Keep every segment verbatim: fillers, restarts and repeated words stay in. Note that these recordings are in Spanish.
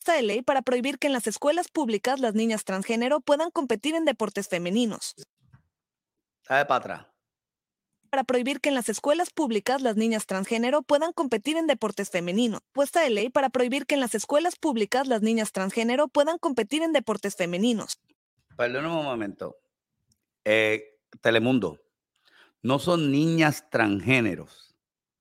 Propuesta de ley para prohibir que en las escuelas públicas las niñas transgénero puedan competir en deportes femeninos. Dale para atrás. Para prohibir que en las escuelas públicas las niñas transgénero puedan competir en deportes femeninos. Propuesta de ley para prohibir que en las escuelas públicas las niñas transgénero puedan competir en deportes femeninos. Perdóname un momento. Eh, Telemundo, no son niñas transgéneros.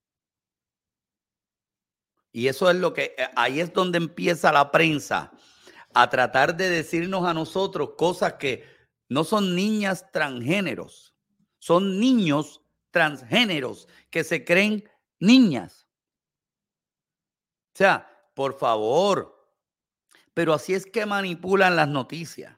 Y eso es lo que, ahí es donde empieza la prensa a tratar de decirnos a nosotros cosas que no son niñas transgéneros, son niños transgéneros que se creen niñas. O sea, por favor, pero así es que manipulan las noticias.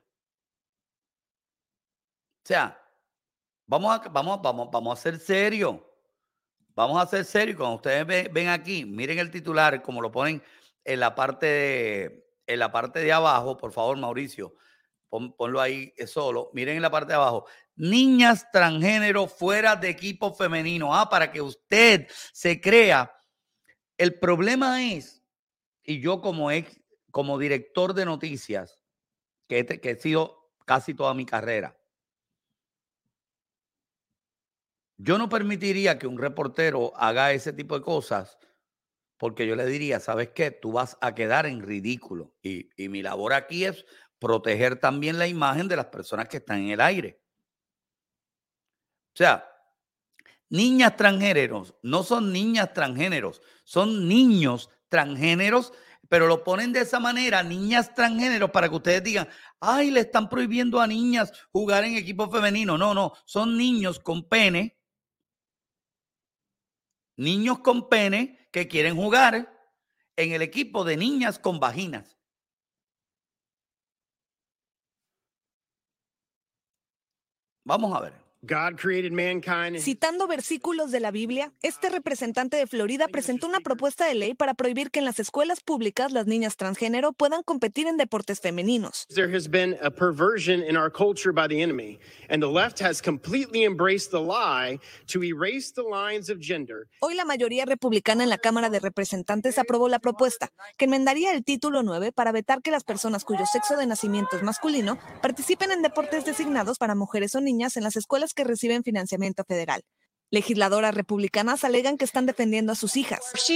O sea, vamos a, vamos, vamos, vamos a ser serios. Vamos a ser serios. Cuando ustedes ven, ven aquí, miren el titular, como lo ponen en la parte de, en la parte de abajo. Por favor, Mauricio, pon, ponlo ahí solo. Miren en la parte de abajo. Niñas transgénero fuera de equipo femenino. Ah, para que usted se crea. El problema es, y yo como ex, como director de noticias, que, que he sido casi toda mi carrera, yo no permitiría que un reportero haga ese tipo de cosas, porque yo le diría, ¿sabes qué? Tú vas a quedar en ridículo. Y, y mi labor aquí es proteger también la imagen de las personas que están en el aire. O sea, niñas transgéneros no son niñas transgéneros, son niños transgéneros, pero lo ponen de esa manera, niñas transgéneros, para que ustedes digan, ay, le están prohibiendo a niñas jugar en equipo femenino. No, no, son niños con pene. Niños con pene que quieren jugar en el equipo de niñas con vaginas. Vamos a ver. God created mankind. Citando versículos de la Biblia, este representante de Florida presentó una propuesta de ley para prohibir que en las escuelas públicas las niñas transgénero puedan competir en deportes femeninos. There has been a perversion in our culture by the enemy, and the left has completely embraced the lie to erase the lines of gender. Hoy la mayoría republicana en la Cámara de Representantes aprobó la propuesta, que enmendaría el título nueve para vetar que las personas cuyo sexo de nacimiento es masculino participen en deportes designados para mujeres o niñas en las escuelas que reciben financiamiento federal. Legisladoras republicanas alegan que están defendiendo a sus hijas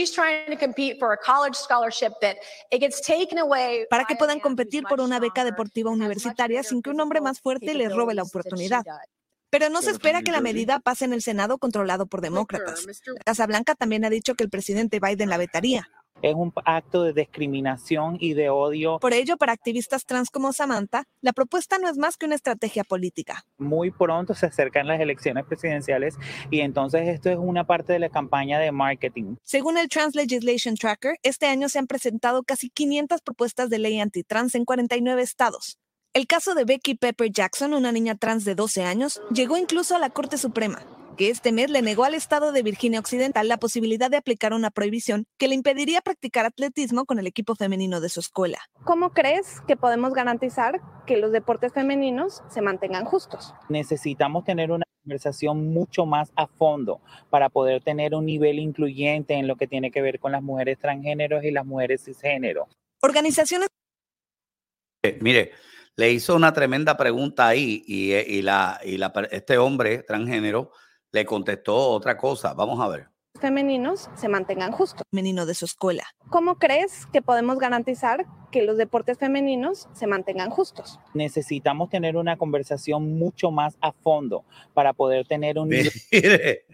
para que puedan competir por una beca deportiva universitaria sin que un hombre más fuerte les robe la oportunidad. Pero no se espera que la medida pase en el Senado controlado por demócratas. La Casa Blanca también ha dicho que el presidente Biden la vetaría. Es un acto de discriminación y de odio. Por ello, para activistas trans como Samantha, la propuesta no es más que una estrategia política. Muy pronto se acercan las elecciones presidenciales y entonces esto es una parte de la campaña de marketing. Según el Trans Legislation Tracker, este año se han presentado casi quinientas propuestas de ley antitrans en cuarenta y nueve estados. El caso de Becky Pepper Jackson, una niña trans de doce años, llegó incluso a la Corte Suprema, que este mes le negó al estado de Virginia Occidental la posibilidad de aplicar una prohibición que le impediría practicar atletismo con el equipo femenino de su escuela. ¿Cómo crees que podemos garantizar que los deportes femeninos se mantengan justos? Necesitamos tener una conversación mucho más a fondo para poder tener un nivel incluyente en lo que tiene que ver con las mujeres transgéneros y las mujeres cisgénero. Organizaciones... Eh, mire, le hizo una tremenda pregunta ahí y, y, la, y la, este hombre transgénero le contestó otra cosa. Vamos a ver. Femeninos se mantengan justos. Femenino de su escuela. ¿Cómo crees que podemos garantizar que los deportes femeninos se mantengan justos? Necesitamos tener una conversación mucho más a fondo para poder tener un... Mire.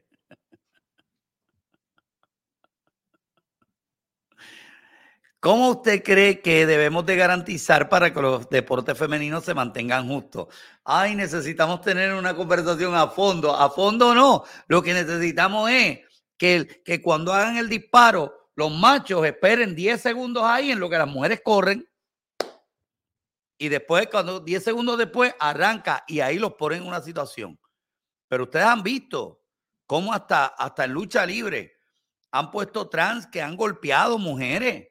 ¿Cómo usted cree que debemos de garantizar para que los deportes femeninos se mantengan justos? Ay, necesitamos tener una conversación a fondo. A fondo no. Lo que necesitamos es que, que cuando hagan el disparo, los machos esperen diez segundos ahí en lo que las mujeres corren. Y después, cuando diez segundos después, arranca y ahí los ponen en una situación. Pero ustedes han visto cómo hasta, hasta en lucha libre han puesto trans que han golpeado mujeres.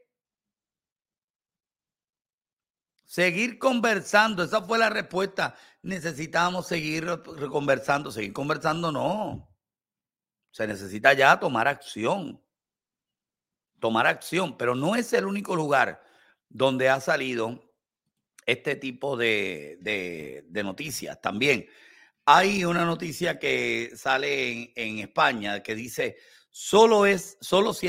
Seguir conversando, esa fue la respuesta. Necesitamos seguir conversando, seguir conversando no. Se necesita ya tomar acción. Tomar acción, pero no es el único lugar donde ha salido este tipo de, de, de noticias. También hay una noticia que sale en, en España que dice, solo es, solo si